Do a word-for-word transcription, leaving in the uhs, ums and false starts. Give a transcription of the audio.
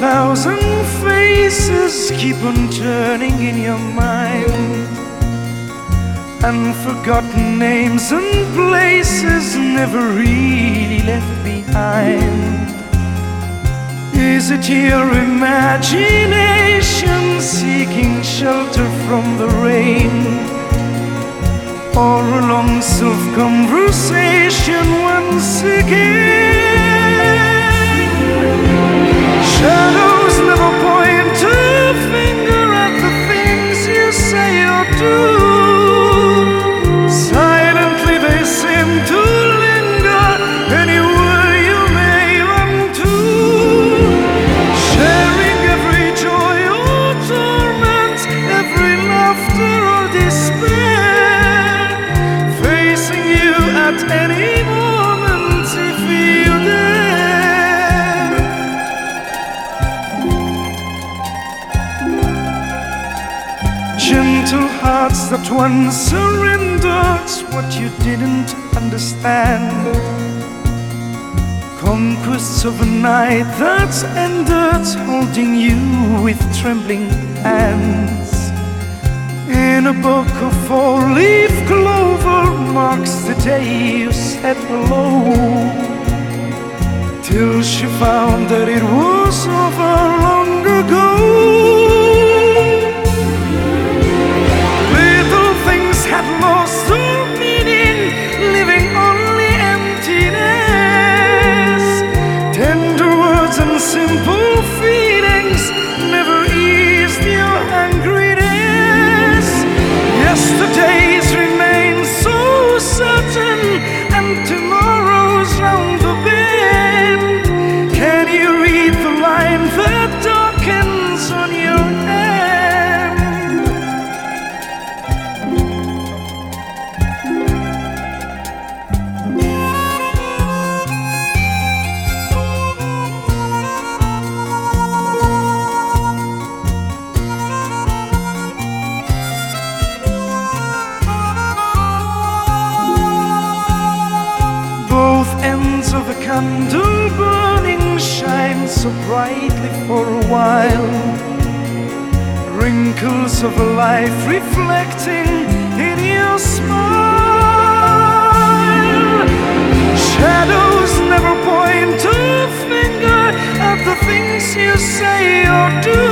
thousand faces keep on turning in your mind, and forgotten names and places never really left behind. Is it your imagination seeking shelter from the rain, or a long self-conversation once again? Shadows never point a finger at the things you say or do. Silently they seem to linger anywhere you may run to, sharing every joy or torment, every laughter or despair, facing you at any moment if you dare. Gentle hearts that once surrendered what you didn't understand, conquests of a night that's ended, holding you with trembling hands. In a book of four-leaf clover marks the day you said hello, till she found that it was over long ago. Little things had lost their meaning, living only emptiness. Tender words and simple feelings never eased your hungriness. Yesterdays remain so certain, and tomorrow's round the bend. Can you read the line that darkens on your hand? Both ends of a candle burning shine so brightly for a while, wrinkles of a life reflecting in your smile. Shadows never point a finger at the things you say or do.